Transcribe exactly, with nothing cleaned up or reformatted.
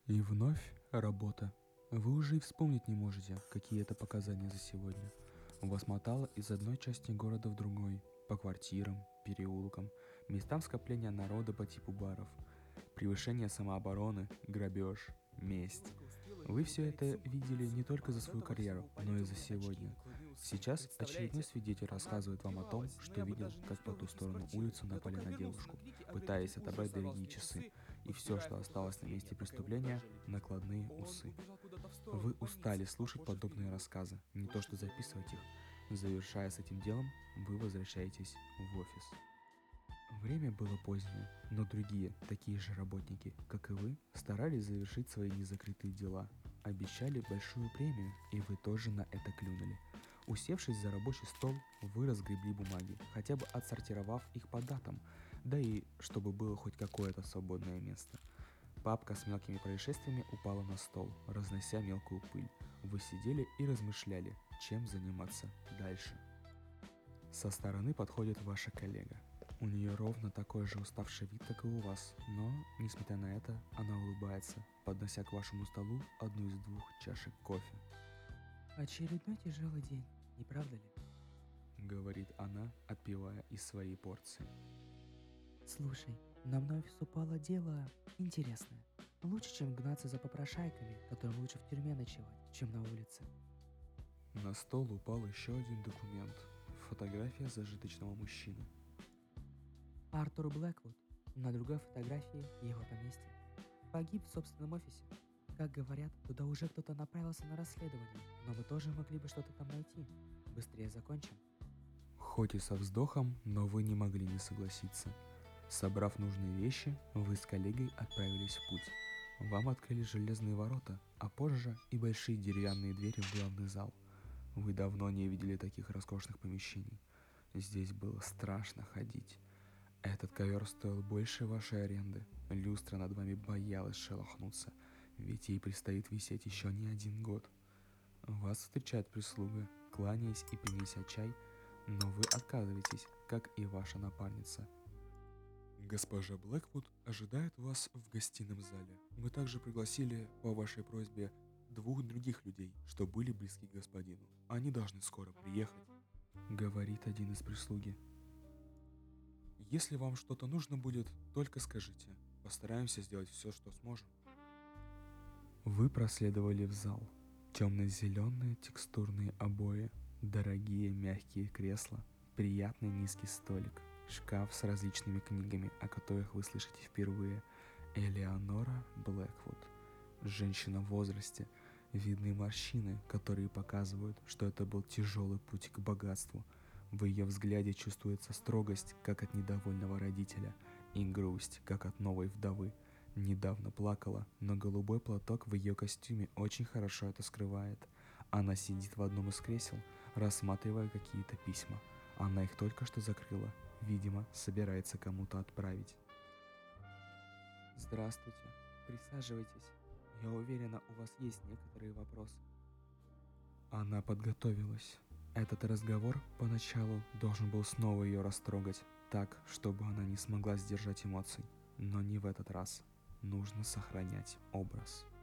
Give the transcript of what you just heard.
И вновь работа. Вы уже и вспомнить не можете, какие это показания за сегодня. Вас мотало из одной части города в другой, по квартирам, переулкам, местам скопления народа по типу баров, превышение самообороны, грабеж, месть. Вы все это видели не только за свою карьеру, но и за сегодня. Сейчас очередной свидетель рассказывает вам о том, что видел, как по ту сторону улицы напали на девушку, пытаясь отобрать дорогие часы, и все, что осталось на месте преступления — накладные усы. Вы устали слушать подобные рассказы, не то что записывать их. Завершая с этим делом, вы возвращаетесь в офис. Время было позднее, но другие, такие же работники, как и вы, старались завершить свои незакрытые дела. Обещали большую премию, и вы тоже на это клюнули. Усевшись за рабочий стол, вы разгребли бумаги, хотя бы отсортировав их по датам, да и чтобы было хоть какое-то свободное место. Папка с мелкими происшествиями упала на стол, разнося мелкую пыль. Вы сидели и размышляли, чем заниматься дальше. Со стороны подходит ваша коллега. У нее ровно такой же уставший вид, как и у вас, но, несмотря на это, она улыбается, поднося к вашему столу одну из двух чашек кофе. Очередной тяжелый день, не правда ли? Говорит она, отпивая из своей порции. Слушай, на мной упало дело интересное. Лучше, чем гнаться за попрошайками, которым лучше в тюрьме ночевать, чем на улице. На стол упал еще один документ. Фотография зажиточного мужчины. Артур Блэквуд. На другой фотографии его поместье. Погиб в собственном офисе. Как говорят, туда уже кто-то направился на расследование, но мы тоже могли бы что-то там найти. Быстрее закончим. Хоть и со вздохом, но вы не могли не согласиться. Собрав нужные вещи, вы с коллегой отправились в путь. Вам открыли железные ворота, а позже и большие деревянные двери в главный зал. Вы давно не видели таких роскошных помещений. Здесь было страшно ходить. Этот ковер стоил больше вашей аренды. Люстра над вами боялась шелохнуться, ведь ей предстоит висеть еще не один год. Вас встречает прислуга, кланяясь и принеся чай, но вы отказываетесь, как и ваша напарница. Госпожа Блэквуд ожидает вас в гостином зале. Мы также пригласили по вашей просьбе двух других людей, что были близки к господину. Они должны скоро приехать, говорит один из прислуги. Если вам что-то нужно будет, только скажите. Постараемся сделать все, что сможем. Вы проследовали в зал. Темно-зеленые текстурные обои, дорогие мягкие кресла, приятный низкий столик, шкаф с различными книгами, о которых вы слышите впервые. Элеонора Блэквуд. Женщина в возрасте. Видны морщины, которые показывают, что это был тяжелый путь к богатству. В ее взгляде чувствуется строгость, как от недовольного родителя, и грусть, как от новой вдовы. Недавно плакала, но голубой платок в ее костюме очень хорошо это скрывает. Она сидит в одном из кресел, рассматривая какие-то письма. Она их только что закрыла, видимо, собирается кому-то отправить. Здравствуйте. Присаживайтесь. Я уверена, у вас есть некоторые вопросы. Она подготовилась. Этот разговор поначалу должен был снова ее растрогать, так, чтобы она не смогла сдержать эмоций. Но не в этот раз. Нужно сохранять образ.